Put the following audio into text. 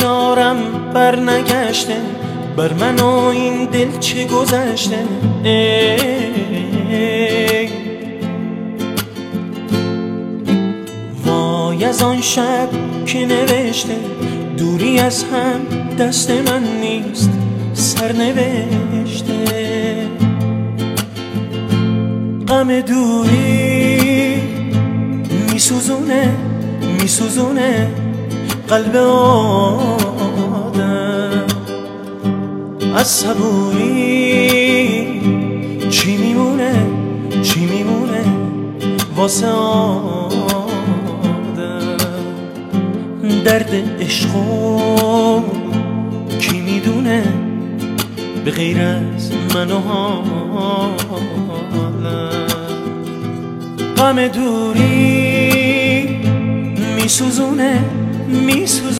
یارم بر نگشته، بر من و این دل چه گذشته. وای از آن شب که نوشته دوری از هم دست من نیست سرنوشته. غم دوری میسوزونه میسوزونه قلب آدم. از صبوری چی میمونه چی میمونه واسه آدم. درد عشقو کی میدونه به غیر از من و حالم. غم دوری میسوزونه میسوزونه